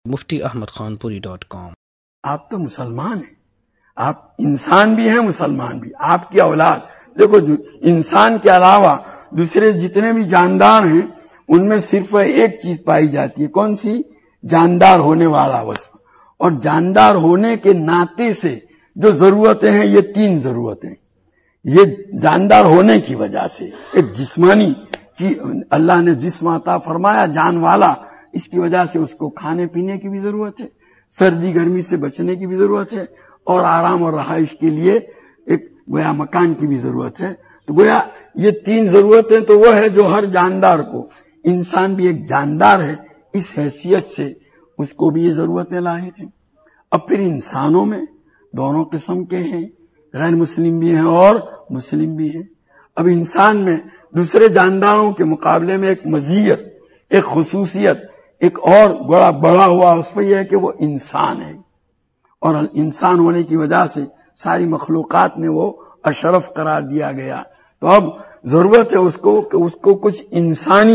muftiahmadkhanpuri.com۔ آپ تو مسلمان ہیں، آپ انسان بھی ہیں، مسلمان بھی، آپ کی اولاد دیکھو، انسان کے علاوہ دوسرے جتنے بھی جاندار ہیں ان میں صرف ایک چیز پائی جاتی ہے، کون سی؟ جاندار ہونے والا وصف۔ اور جاندار ہونے کے ناطے سے جو ضرورتیں ہیں، یہ تین ضرورتیں، یہ جاندار ہونے کی وجہ سے ایک جسمانی چیز اللہ نے جسم عطا فرمایا جان والا، اس کی وجہ سے اس کو کھانے پینے کی بھی ضرورت ہے، سردی گرمی سے بچنے کی بھی ضرورت ہے، اور آرام اور رہائش کے لیے ایک گویا مکان کی بھی ضرورت ہے۔ تو گویا یہ تین ضرورتیں تو وہ ہے جو ہر جاندار کو، انسان بھی ایک جاندار ہے، اس حیثیت سے اس کو بھی یہ ضرورتیں لاحق ہیں۔ اب پھر انسانوں میں دونوں قسم کے ہیں، غیر مسلم بھی ہیں اور مسلم بھی ہیں۔ اب انسان میں دوسرے جانداروں کے مقابلے میں ایک مزیت، ایک خصوصیت، ایک اور بڑا ہوا وصف یہ ہے کہ وہ انسان ہے، اور انسان ہونے کی وجہ سے ساری مخلوقات میں وہ اشرف قرار دیا گیا۔ تو اب ضرورت ہے اس کو کہ اس کو کچھ انسانی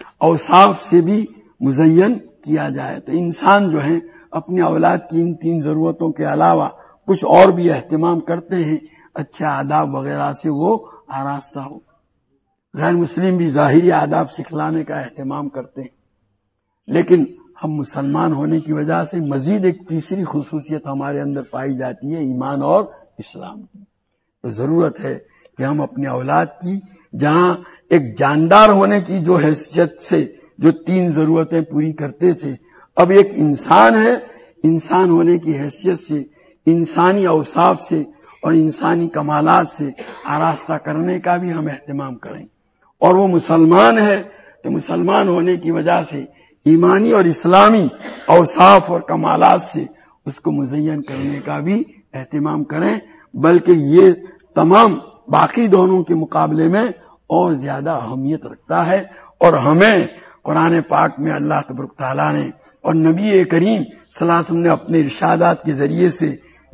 اوصاف سے بھی مزین کیا جائے۔ تو انسان جو ہیں اپنی اولاد کی ان تین ضرورتوں کے علاوہ کچھ اور بھی اہتمام کرتے ہیں، اچھے آداب وغیرہ سے وہ آراستہ ہو۔ غیر مسلم بھی ظاہری آداب سکھلانے کا اہتمام کرتے ہیں، لیکن ہم مسلمان ہونے کی وجہ سے مزید ایک تیسری خصوصیت ہمارے اندر پائی جاتی ہے، ایمان اور اسلام کی۔ تو ضرورت ہے کہ ہم اپنی اولاد کی جہاں ایک جاندار ہونے کی جو حیثیت سے جو تین ضرورتیں پوری کرتے تھے، اب ایک انسان ہے، انسان ہونے کی حیثیت سے انسانی اوصاف سے اور انسانی کمالات سے آراستہ کرنے کا بھی ہم اہتمام کریں، اور وہ مسلمان ہے تو مسلمان ہونے کی وجہ سے ایمانی اور اسلامی اوصاف اور کمالات سے اس کو مزین کرنے کا بھی اہتمام کریں، بلکہ یہ تمام باقی دونوں کے مقابلے میں اور زیادہ اہمیت رکھتا ہے۔ اور ہمیں قرآن پاک میں اللہ تبارک تعالیٰ نے اور نبی کریم صلی اللہ علیہ وسلم نے اپنے ارشادات کے ذریعے سے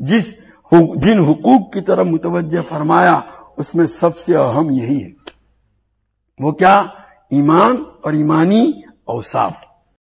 جن حقوق کی طرف متوجہ فرمایا، اس میں سب سے اہم یہی ہے، وہ کیا؟ ایمان اور ایمانی اوصاف۔